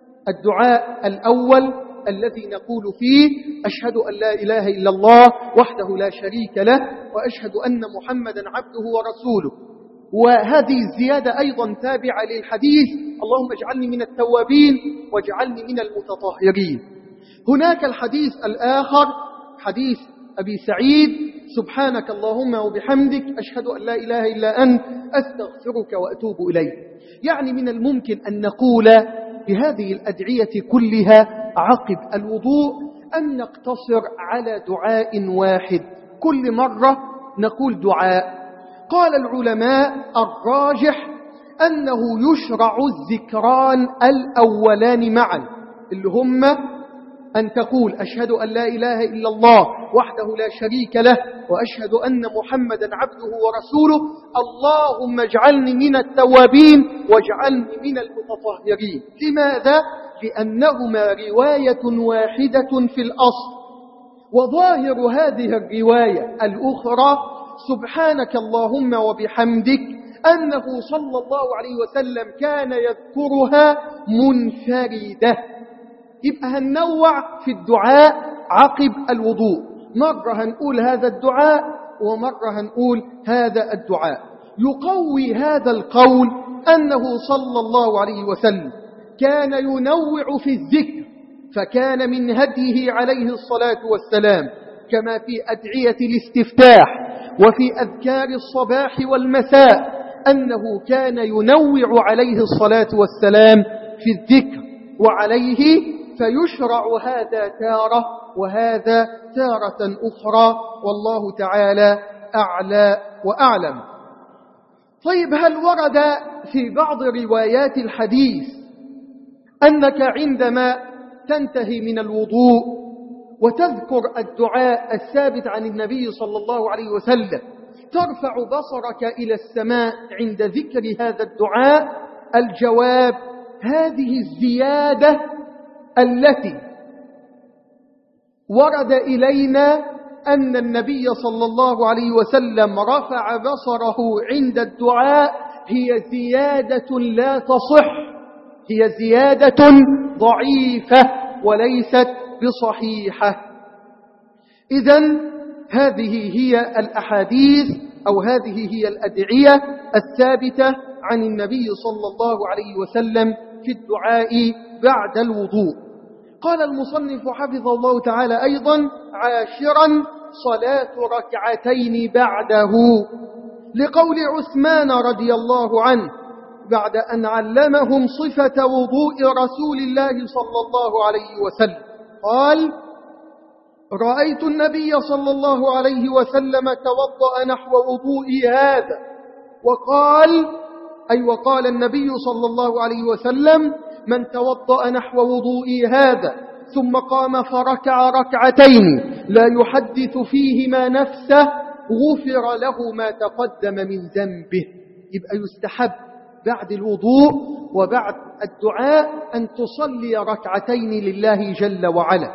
الدعاء الأول الذي نقول فيه: أشهد أن لا إله إلا الله وحده لا شريك له وأشهد أن محمدا عبده ورسوله، وهذه الزيادة أيضا تابعة للحديث: اللهم اجعلني من التوابين واجعلني من المتطهرين. هناك الحديث الآخر حديث أبي سعيد: سبحانك اللهم وبحمدك أشهد أن لا إله إلا أنت أستغفرك وأتوب إليك. يعني من الممكن أن نقول بهذه الأدعية كلها عقب الوضوء أن نقتصر على دعاء واحد، كل مرة نقول دعاء. قال العلماء: الراجح أنه يشرع الذكران الأولان معا، اللي هم أن تقول أشهد أن لا إله إلا الله وحده لا شريك له وأشهد أن محمدا عبده ورسوله، اللهم اجعلني من التوابين واجعلني من المتطهرين. لماذا؟ لأنهما رواية واحدة في الأصل، وظاهر هذه الرواية الأخرى سبحانك اللهم وبحمدك أنه صلى الله عليه وسلم كان يذكرها منفردة. يبقى هننوع في الدعاء عقب الوضوء، مرة هنقول هذا الدعاء ومرة هنقول هذا الدعاء. يقوي هذا القول أنه صلى الله عليه وسلم كان ينوع في الذكر، فكان من هديه عليه الصلاة والسلام كما في أدعية الاستفتاح وفي أذكار الصباح والمساء أنه كان ينوع عليه الصلاة والسلام في الذكر، وعليه فيشرع هذا تارة وهذا تارة أخرى، والله تعالى أعلى وأعلم. طيب، هل ورد في بعض روايات الحديث أنك عندما تنتهي من الوضوء وتذكر الدعاء الثابت عن النبي صلى الله عليه وسلم ترفع بصرك إلى السماء عند ذكر هذا الدعاء؟ الجواب: هذه الزيادة التي ورد إلينا أن النبي صلى الله عليه وسلم رفع بصره عند الدعاء هي زيادة لا تصح، هي زيادة ضعيفة وليست بصحيحة. إذن هذه هي الأحاديث أو هذه هي الأدعية الثابتة عن النبي صلى الله عليه وسلم في الدعاء بعد الوضوء. قال المصنف حفظه الله تعالى أيضا: عاشرا صلاة ركعتين بعده، لقول عثمان رضي الله عنه بعد أن علمهم صفة وضوء رسول الله صلى الله عليه وسلم قال: رأيت النبي صلى الله عليه وسلم توضأ نحو وضوئي هذا، وقال أي وقال النبي صلى الله عليه وسلم: من توضأ نحو وضوئي هذا ثم قام فركع ركعتين لا يحدث فيهما نفسه غفر له ما تقدم من ذنبه. يبقى يستحب بعد الوضوء وبعد الدعاء أن تصلي ركعتين لله جل وعلا.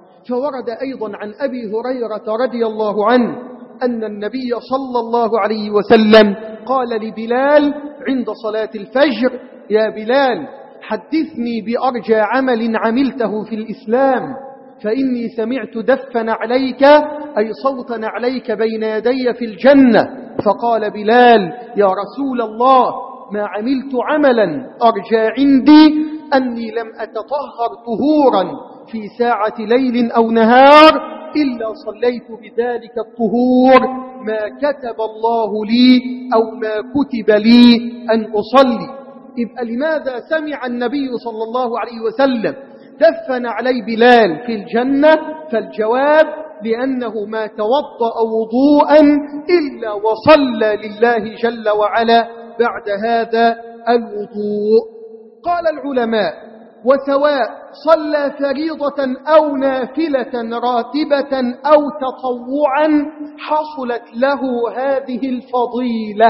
فورد أيضا عن أبي هريرة رضي الله عنه أن النبي صلى الله عليه وسلم قال لبلال عند صلاة الفجر: يا بلال حدثني بأرجى عمل عملته في الإسلام، فإني سمعت دفا عليك أي صوتا عليك بين يدي في الجنة. فقال بلال: يا رسول الله ما عملت عملا أرجى عندي أني لم أتطهر طهورا في ساعة ليل أو نهار إلا صليت بذلك الطهور ما كتب الله لي أو ما كتب لي أن أصلي. يبقى لماذا سمع النبي صلى الله عليه وسلم دفن علي بلال في الجنة؟ فالجواب: لأنه ما توضأ وضوءا إلا وصلى لله جل وعلا بعد هذا الوضوء. قال العلماء: وسواء صلى فريضة أو نافلة راتبة أو تطوعا حصلت له هذه الفضيلة،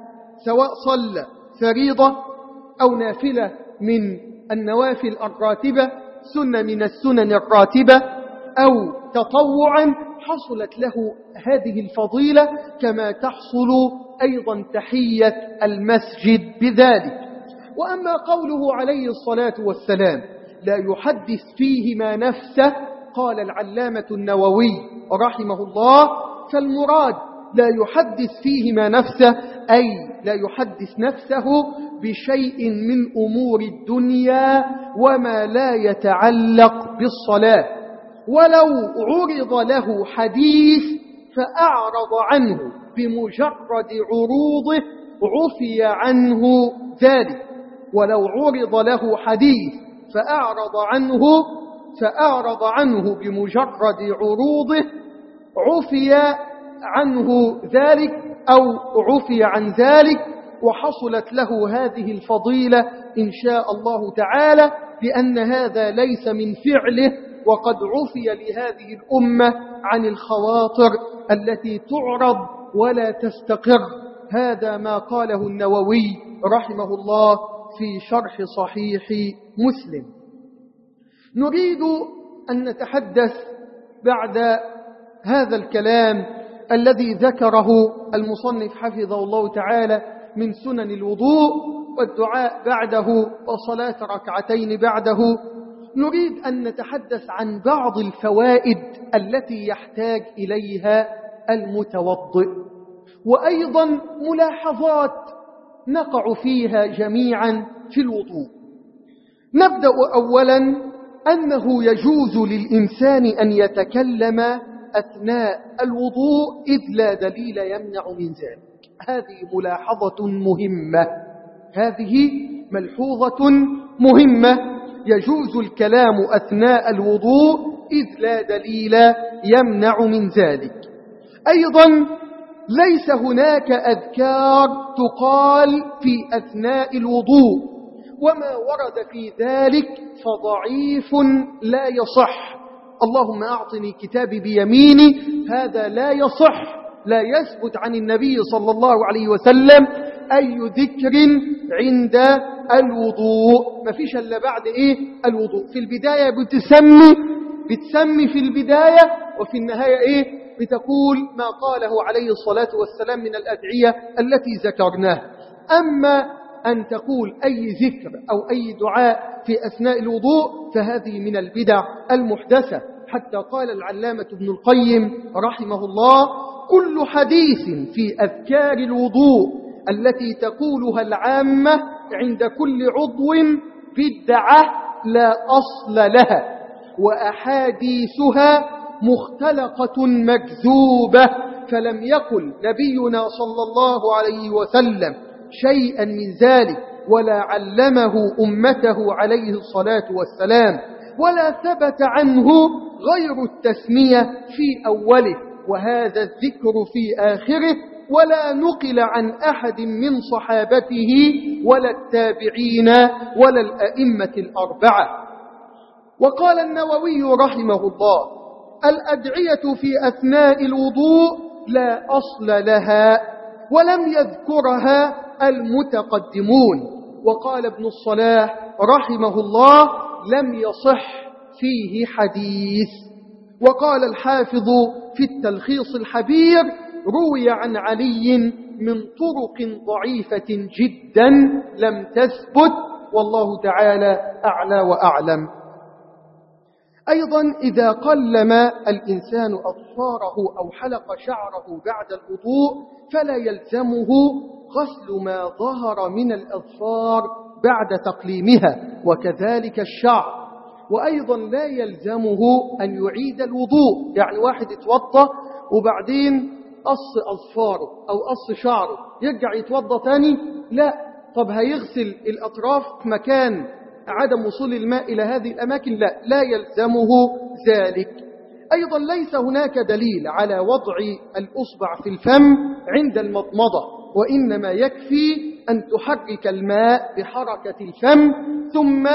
سواء صلى فريضة أو نافلة من النوافل الراتبة، سنة من السنن الراتبة، أو تطوعا حصلت له هذه الفضيلة كما تحصل أيضا تحية المسجد بذلك. وأما قوله عليه الصلاة والسلام: لا يحدث فيهما نفسه، قال العلامة النووي رحمه الله: فالمراد لا يحدث فيهما نفسه أي لا يحدث نفسه بشيء من أمور الدنيا وما لا يتعلق بالصلاة، ولو عرض له حديث فأعرض عنه بمجرد عروضه عفي عنه ذلك، ولو عرض له حديث فأعرض عنه فأعرض عنه بمجرد عروضه عفي عنه ذلك أو عفي عن ذلك، وحصلت له هذه الفضيلة إن شاء الله تعالى، لأن هذا ليس من فعله، وقد عفي لهذه الأمة عن الخواطر التي تعرض ولا تستقر. هذا ما قاله النووي رحمه الله في شرح صحيح مسلم. نريد أن نتحدث بعد هذا الكلام الذي ذكره المصنف حفظه الله تعالى من سنن الوضوء والدعاء بعده وصلاة ركعتين بعده، نريد أن نتحدث عن بعض الفوائد التي يحتاج إليها المتوضئ، وأيضا ملاحظات نقع فيها جميعا في الوضوء. نبدأ أولا أنه يجوز للإنسان أن يتكلم أثناء الوضوء إذ لا دليل يمنع من ذلك. هذه ملاحظة مهمة، هذه ملحوظة مهمة. يجوز الكلام أثناء الوضوء إذ لا دليل يمنع من ذلك. أيضا ليس هناك أذكار تقال في أثناء الوضوء، وما ورد في ذلك فضعيف لا يصح. اللهم أعطني كتابي بيميني، هذا لا يصح، لا يثبت عن النبي صلى الله عليه وسلم أي ذكر عند الوضوء، ما فيش إلا بعد إيه؟ الوضوء. في البداية بتسمي بتسمي في البداية، وفي النهاية إيه؟ بتقول ما قاله عليه الصلاة والسلام من الأدعية التي ذكرناها. أما أن تقول أي ذكر أو أي دعاء في أثناء الوضوء فهذه من البدع المحدثة. حتى قال العلامة ابن القيم رحمه الله: كل حديث في أذكار الوضوء التي تقولها العامة عند كل عضو بدعة لا أصل لها، وأحاديثها مختلقة مكذوبة، فلم يقل نبينا صلى الله عليه وسلم شيئا من ذلك، ولا علمه أمته عليه الصلاة والسلام، ولا ثبت عنه غير التسمية في أوله وهذا الذكر في آخره، ولا نقل عن أحد من صحابته ولا التابعين ولا الأئمة الأربعة. وقال النووي رحمه الله: الأدعية في أثناء الوضوء لا أصل لها، ولم يذكرها المتقدمون. وقال ابن الصلاح رحمه الله: لم يصح فيه حديث. وقال الحافظ في التلخيص الحبير: روي عن علي من طرق ضعيفة جدا لم تثبت، والله تعالى أعلى وأعلم. أيضا إذا قلم الإنسان أظفاره أو حلق شعره بعد الوضوء فلا يلزمه غسل ما ظهر من الأظفار بعد تقليمها، وكذلك الشعر. وأيضا لا يلزمه أن يعيد الوضوء، يعني واحد يتوضأ وبعدين قص أظفاره أو قص شعره يرجع يتوضأ تاني؟ لا. طب هيغسل الأطراف مكان عدم وصول الماء إلى هذه الأماكن؟ لا، لا يلزمه ذلك. أيضا ليس هناك دليل على وضع الأصبع في الفم عند المضمضة، وإنما يكفي أن تحرك الماء بحركة الفم ثم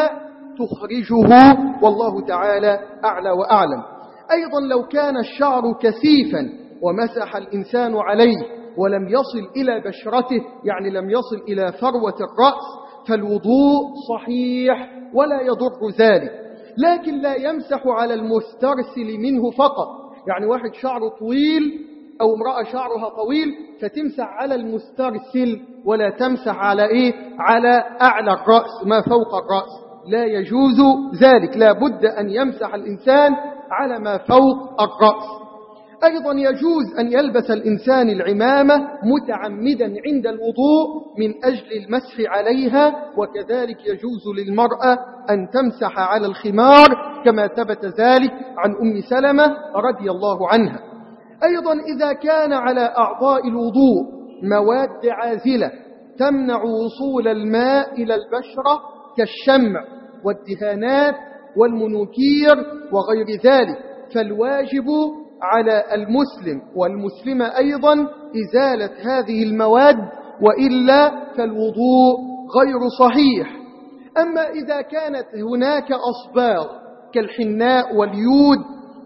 تخرجه، والله تعالى أعلى وأعلم. أيضا لو كان الشعر كثيفا ومسح الإنسان عليه ولم يصل إلى بشرته، يعني لم يصل إلى فروة الرأس، فالوضوء صحيح ولا يضر ذلك. لكن لا يمسح على المسترسل منه فقط، يعني واحد شعره طويل أو امرأة شعرها طويل فتمسح على المسترسل ولا تمسح على إيه؟ على أعلى الرأس ما فوق الرأس، لا يجوز ذلك. لا بد أن يمسح الإنسان على ما فوق الرأس. أيضا يجوز أن يلبس الإنسان العمامة متعمدا عند الوضوء من أجل المسح عليها، وكذلك يجوز للمرأة أن تمسح على الخمار كما ثبت ذلك عن أم سلمة رضي الله عنها. أيضا إذا كان على أعضاء الوضوء مواد عازلة تمنع وصول الماء إلى البشرة كالشمع والدهانات والمنوكير وغير ذلك، فالواجب على المسلم والمسلمة أيضا إزالة هذه المواد، وإلا فالوضوء غير صحيح. أما إذا كانت هناك أصباغ كالحناء واليود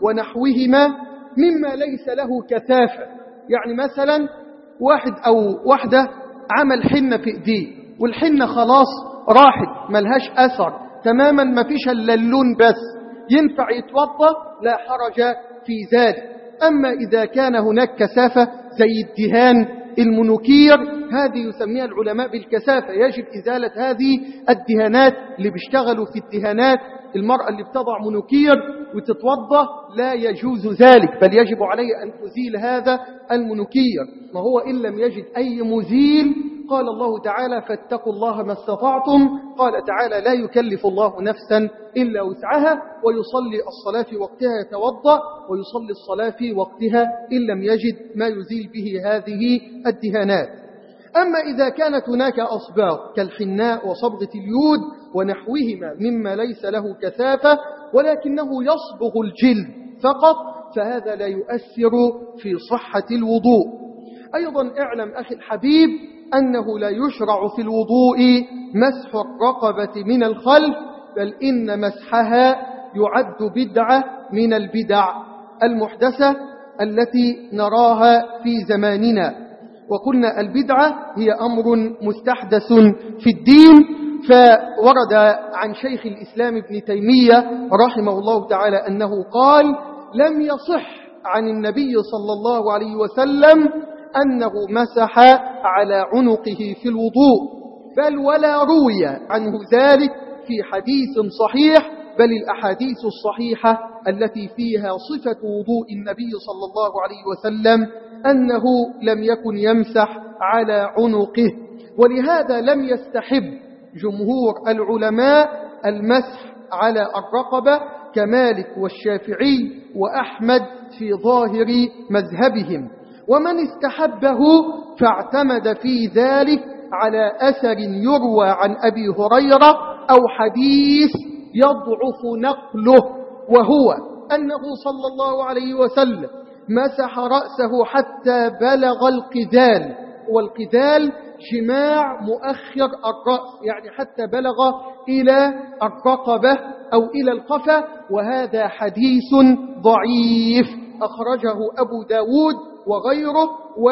ونحوهما مما ليس له كثافة، يعني مثلا واحد أو واحدة عمل حنة في إيديه والحنة خلاص راحت ملهاش أثر تماما، ما فيش إلا اللون بس، ينفع يتوضأ؟ لا حرج في ذلك. أما إذا كان هناك كثافة زي الدهان المنوكير، هذه يسميها العلماء بالكثافة، يجب إزالة هذه الدهانات. اللي بيشتغلوا في الدهانات، المرأة اللي بتضع منوكير وتتوضأ لا يجوز ذلك، بل يجب عليه أن تزيل هذا المنوكير. ما هو إن لم يجد أي مزيل قال الله تعالى: فاتقوا الله ما استطعتم. قال تعالى: لا يكلف الله نفسا إلا وسعها، ويصلي الصلاة في وقتها يتوضأ، ويصلي الصلاة في وقتها إن لم يجد ما يزيل به هذه الدهانات. أما إذا كانت هناك أصباغ كالحناء وصبغة اليود ونحوهما مما ليس له كثافة ولكنه يصبغ الجلد فقط، فهذا لا يؤثر في صحة الوضوء. أيضا اعلم أخي الحبيب أنه لا يشرع في الوضوء مسح الرقبة من الخلف، بل إن مسحها يعد بدعة من البدع المحدثة التي نراها في زماننا. وقلنا البدعة هي أمر مستحدث في الدين. فورد عن شيخ الإسلام ابن تيمية رحمه الله تعالى أنه قال: لم يصح عن النبي صلى الله عليه وسلم أنه مسح على عنقه في الوضوء، بل ولا روي عنه ذلك في حديث صحيح، بل الأحاديث الصحيحة التي فيها صفة وضوء النبي صلى الله عليه وسلم أنه لم يكن يمسح على عنقه. ولهذا لم يستحب جمهور العلماء المسح على الرقبة كمالك والشافعي وأحمد في ظاهر مذهبهم، ومن استحبه فاعتمد في ذلك على أثر يروى عن أبي هريرة أو حديث يضعف نقله، وهو أنه صلى الله عليه وسلم مسح رأسه حتى بلغ القذال، والقذال جماع مؤخر الرأس، يعني حتى بلغ إلى الرقبة أو إلى القفا، وهذا حديث ضعيف أخرجه أبو داود وغيره،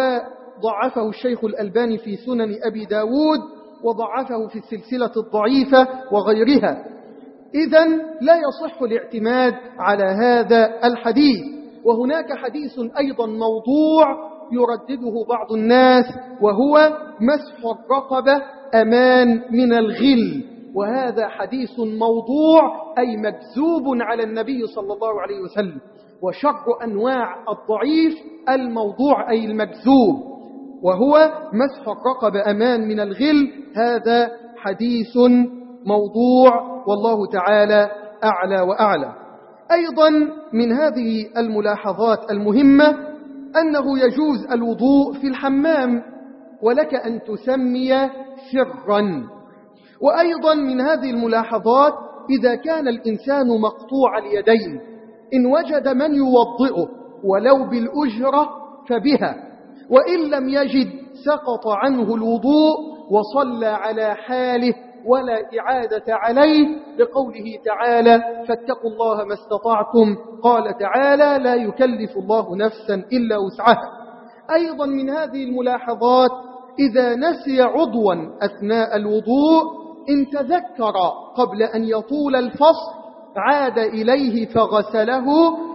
وضعفه الشيخ الألباني في سنن أبي داود، وضعفه في السلسلة الضعيفة وغيرها. إذن لا يصح الاعتماد على هذا الحديث. وهناك حديث أيضا موضوع يردده بعض الناس، وهو مسح الرقبة أمان من الغل، وهذا حديث موضوع أي مكذوب على النبي صلى الله عليه وسلم. وشر أنواع الضعيف الموضوع أي المكذوب، وهو مسح الرقبة أمان من الغل، هذا حديث موضوع والله تعالى أعلى وأعلى. أيضا من هذه الملاحظات المهمة أنه يجوز الوضوء في الحمام، ولك أن تسمي سرا. وأيضا من هذه الملاحظات إذا كان الإنسان مقطوع اليدين إن وجد من يوضئه ولو بالأجرة فبها، وإن لم يجد سقط عنه الوضوء وصلى على حاله ولا إعادة عليه، لقوله تعالى: فاتقوا الله ما استطعتم. قال تعالى: لا يكلف الله نفسا إلا وسعها. أيضا من هذه الملاحظات إذا نسي عضوا أثناء الوضوء إن تذكر قبل أن يطول الفصل عاد إليه فغسله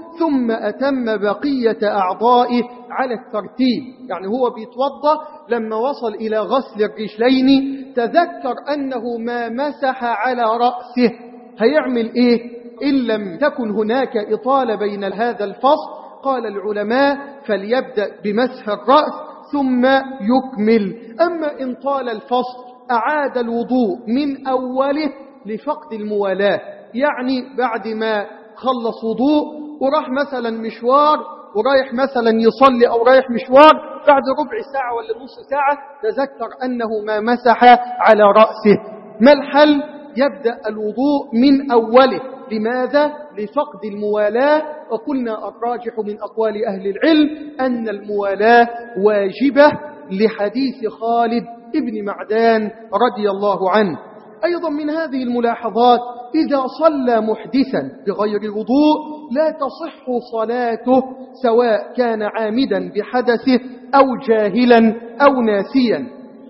ثم أتم بقية أعضائه على الترتيب. يعني هو بيتوضأ لما وصل إلى غسل الرجلين تذكر أنه ما مسح على رأسه، هيعمل إيه إن لم تكن هناك إطالة بين هذا الفصل؟ قال العلماء: فليبدأ بمسح الرأس ثم يكمل. أما إن طال الفصل أعاد الوضوء من أوله لفقد الموالاة، يعني بعد ما خلص وضوء وراح مثلا مشوار ورايح مثلا يصلي أو رايح مشوار، بعد ربع ساعة ولا نص ساعة تذكر أنه ما مسح على رأسه، ما الحل؟ يبدأ الوضوء من أوله. لماذا؟ لفقد الموالاة. وقلنا الراجح من أقوال أهل العلم أن الموالاة واجبة لحديث خالد ابن معدان رضي الله عنه. أيضا من هذه الملاحظات إذا صلى محدثا بغير وضوء لا تصح صلاته سواء كان عامدا بحدثه أو جاهلا أو ناسيا،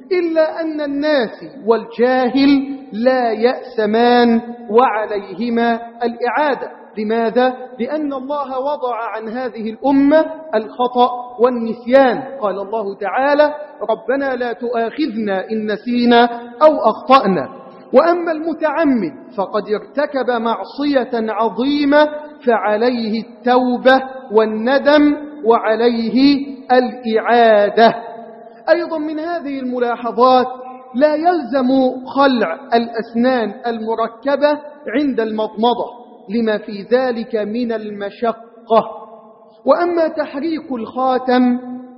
إلا أن الناس والجاهل لا يأسمان وعليهما الإعادة. لماذا؟ لأن الله وضع عن هذه الأمة الخطأ والنسيان. قال الله تعالى: ربنا لا تؤاخذنا إن نسينا أو أخطأنا. وأما المتعمد فقد ارتكب معصية عظيمة فعليه التوبة والندم وعليه الإعادة. أيضا من هذه الملاحظات لا يلزم خلع الأسنان المركبة عند المضمضة لما في ذلك من المشقة. وأما تحريك الخاتم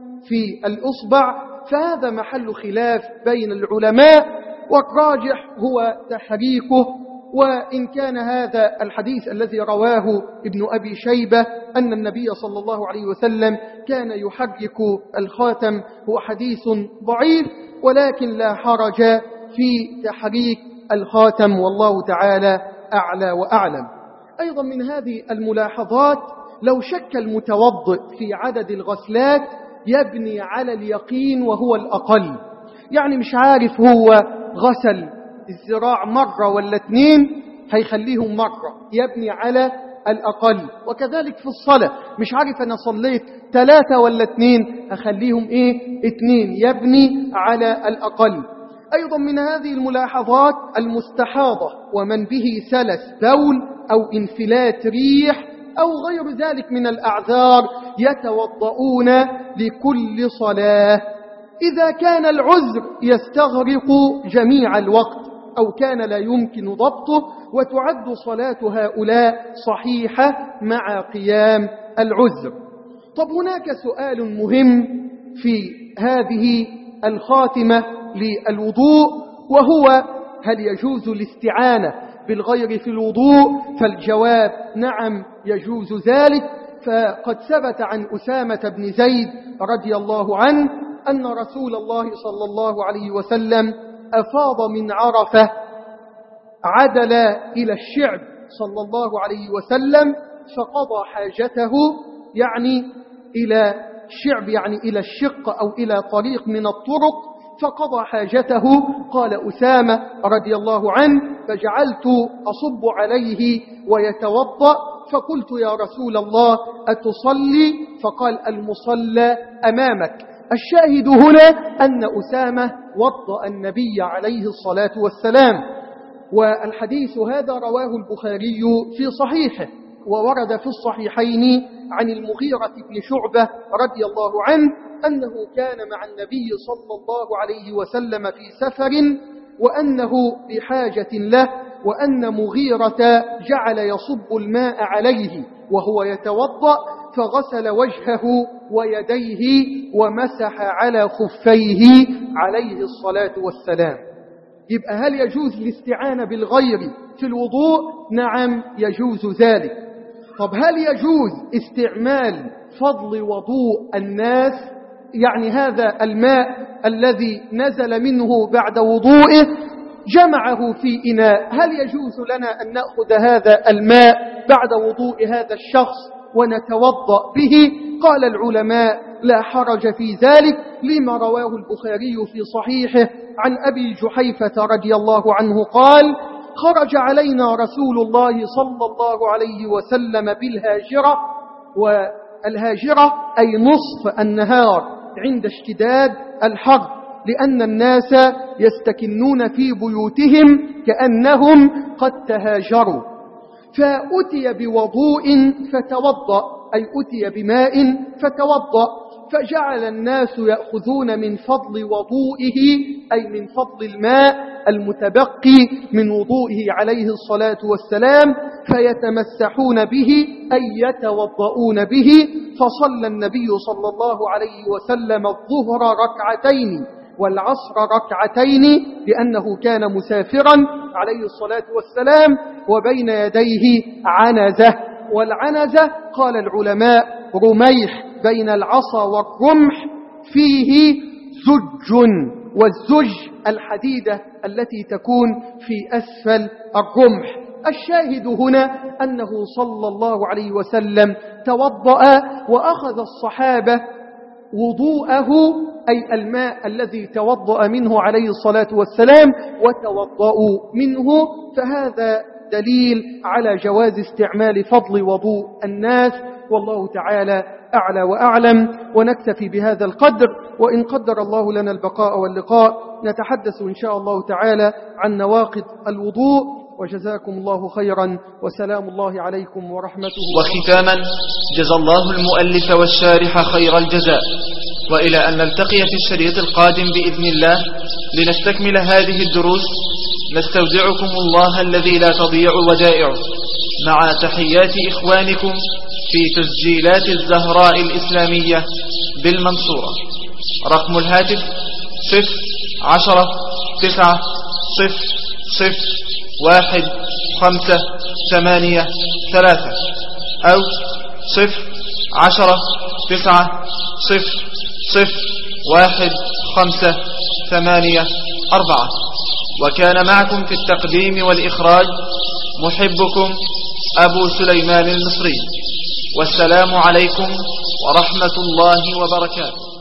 في الإصبع فهذا محل خلاف بين العلماء، والراجح هو تحريكه. وإن كان هذا الحديث الذي رواه ابن أبي شيبة أن النبي صلى الله عليه وسلم كان يحرك الخاتم هو حديث ضعيف، ولكن لا حرج في تحريك الخاتم، والله تعالى أعلى وأعلم. أيضا من هذه الملاحظات، لو شك المتوضئ في عدد الغسلات يبني على اليقين وهو الأقل، يعني مش عارف هو غسل الذراع مرة ولا اتنين هيخليهم مرة، يبني على الأقل. وكذلك في الصلاة مش عارف أنا صليت ثلاثة ولا اتنين هخليهم إيه اتنين، يبني على الأقل. أيضا من هذه الملاحظات المستحاضة ومن به سلس بول أو انفلات ريح أو غير ذلك من الأعذار يتوضؤون لكل صلاة. إذا كان العذر يستغرق جميع الوقت أو كان لا يمكن ضبطه، وتعد صلاة هؤلاء صحيحة مع قيام العذر. طب هناك سؤال مهم في هذه الخاتمة للوضوء، وهو هل يجوز الاستعانة بالغير في الوضوء؟ فالجواب نعم يجوز ذلك. فقد ثبت عن أسامة بن زيد رضي الله عنه أن رسول الله صلى الله عليه وسلم أفاض من عرفة، عدل إلى الشعب صلى الله عليه وسلم فقضى حاجته، يعني إلى الشعب يعني إلى الشق أو إلى طريق من الطرق، فقضى حاجته. قال أسامة رضي الله عنه فجعلت أصب عليه ويتوضأ، فقلت يا رسول الله أتصلي؟ فقال المصلى أمامك. الشاهد هنا أن أسامة وضأ النبي عليه الصلاة والسلام، والحديث هذا رواه البخاري في صحيحه، وورد في الصحيحين عن المغيرة بن شعبة رضي الله عنه أنه كان مع النبي صلى الله عليه وسلم في سفر، وأنه بحاجة له، وأن مغيرة جعل يصب الماء عليه وهو يتوضأ، فغسل وجهه ويديه ومسح على خفيه عليه الصلاة والسلام. يبقى هل يجوز الاستعانة بالغير في الوضوء؟ نعم يجوز ذلك. طب هل يجوز استعمال فضل وضوء الناس؟ يعني هذا الماء الذي نزل منه بعد وضوئه جمعه في إناء، هل يجوز لنا أن نأخذ هذا الماء بعد وضوء هذا الشخص ونتوضأ به؟ قال العلماء لا حرج في ذلك، لما رواه البخاري في صحيحه عن أبي جحيفة رضي الله عنه قال خرج علينا رسول الله صلى الله عليه وسلم بالهاجرة، والهاجرة أي نصف النهار عند اشتداد الحر، لأن الناس يستكنون في بيوتهم كأنهم قد تهاجروا. فأتي بوضوء فتوضأ، أي أتي بماء فتوضأ، فجعل الناس يأخذون من فضل وضوئه، أي من فضل الماء المتبقي من وضوئه عليه الصلاة والسلام، فيتمسحون به أي يتوضؤون به. فصلى النبي صلى الله عليه وسلم الظهر ركعتين والعصر ركعتين، لأنه كان مسافرا عليه الصلاة والسلام، وبين يديه عنزة. والعنزة قال العلماء رميح بين العصا والرمح فيه زج، والزج الحديدة التي تكون في أسفل الرمح. الشاهد هنا أنه صلى الله عليه وسلم توضأ، وأخذ الصحابة وضوءه أي الماء الذي توضأ منه عليه الصلاة والسلام وتوضأوا منه. فهذا دليل على جواز استعمال فضل وضوء الناس، والله تعالى أعلى وأعلم. ونكتفي بهذا القدر، وإن قدر الله لنا البقاء واللقاء نتحدث إن شاء الله تعالى عن نواقض الوضوء. وجزاكم الله خيرا، وسلام الله عليكم ورحمته. وختاما جزى الله المؤلف والشارح خير الجزاء، وإلى أن نلتقي في الشريط القادم بإذن الله لنستكمل هذه الدروس، نستودعكم الله الذي لا تضيع ودائعه، مع تحيات إخوانكم في تسجيلات الزهراء الإسلامية بالمنصورة. رقم الهاتف صفر عشرة تسعة صفر صفر واحد خمسة ثمانية ثلاثة، أو صفر عشرة تسعة صفر صفر واحد خمسة ثمانية أربعة. وكان معكم في التقديم والإخراج محبكم أبو سليمان المصري. والسلام عليكم ورحمة الله وبركاته.